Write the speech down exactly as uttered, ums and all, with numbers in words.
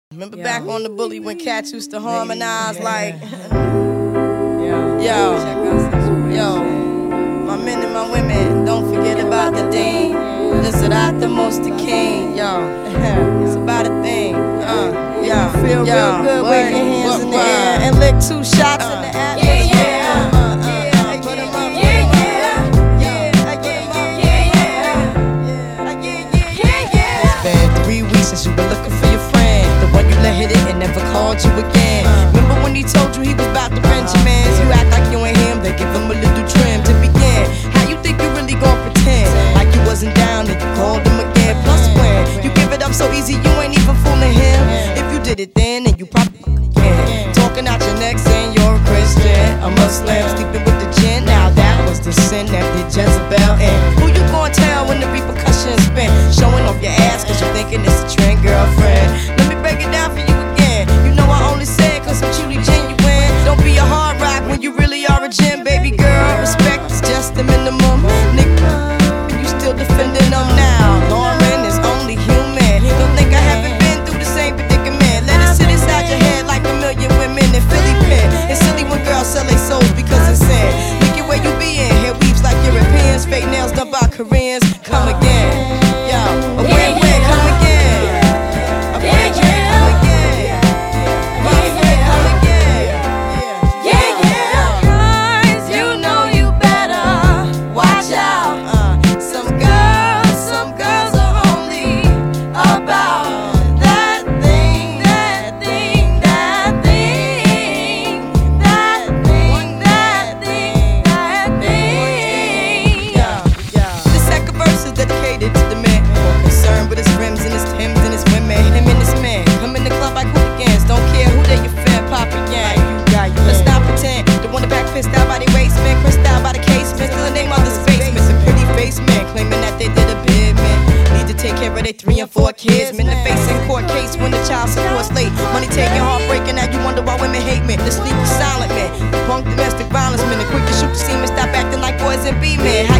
Remember Yo. back on the bully when cats used to harmonize Yeah. like, Yo, yo, check out Situation. yo, my men and my women, don't forget about the thing. Listen out the most the king, yo. It's about a thing, uh, yo. Feel yo, real good, what, wave your hands what, in the what? air and lick two shots in the atmosphere. Yeah, yeah, uh, uh, uh, put 'em up, put 'em up. It's been three weeks since you been looking for your friend, the one you let hit it and never called you again. Remember when he told you he was about to Benjamins? You act like you ain't him, they give him a little trim to begin. How you think you really gon' pretend like you wasn't down and you called him again? Plus when you give it up so easy, you ain't even fooling him. If you did it then, then you probably can. Talking out your neck saying you're a Christian, a Muslim, sleeping with the gin. Now that was the sin that did Jezebel in. Who you gon' tell when the repercussions spin? Showing off your ass cause you thinking it's a trend, girlfriend. Let me break it down for you again. You know I only say it cause I'm truly genuine. Don't be a hard rock when you really are a gem, baby girl. Respect is just the minimum, nigga. You still defending them now. Lauren is only human. Don't think I haven't been through the same predicament. Let it sit inside your head like a million women in Philly pen. It's silly when girls sell their souls because it's sin. Look at where you be in. Hair weaves like Europeans, fake nails done by Koreans. Come again, yo. A win-win, come again. A win-win, come again. Win-win, come again. Yeah, yeah. Guys, you know you better watch out. Uh, Some girls, some girls are only about that thing, that thing, that thing, that thing, that thing, that thing. yeah, yeah. This second verse is dedicated to the man more concerned with his rims and his Timbs and his women. Him and his man come in the club like hooligans. Don't care who they your fan, Poppy Yang. Let's not pretend. The one in the back pissed out by the waistman, crissed out by the casement. Still the name of this face, missing pretty face men, claiming that they did a bid, man. Need to take care of their three and four kids. Men, the face in court case when the child support's late. Money taking, heartbreaking. Now you wonder why women hate men. The sleepy silent man, the punk domestic violence men, the quick to shoot the semen. Stop acting like boys and be men. How